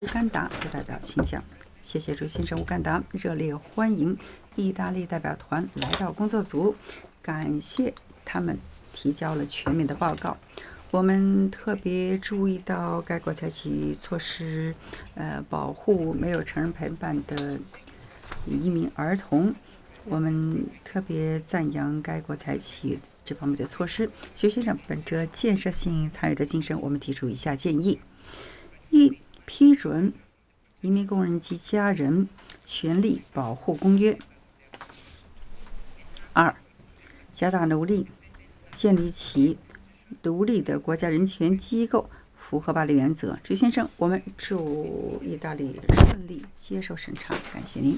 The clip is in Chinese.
乌干达的代表，请讲。谢谢朱先生。乌干达热烈欢迎意大利代表团来到工作组，感谢他们提交了全面的报告。我们特别注意到该国采取措施，保护没有成人陪伴的移民儿童。我们特别赞扬该国采取这方面的措施。徐先生，本着建设性参与的精神，我们提出以下建议：一、批准移民工人及家人权利保护公约；二、加大努力建立起独立的国家人权机构，符合巴黎原则。朱先生，我们祝意大利顺利接受审查，感谢您。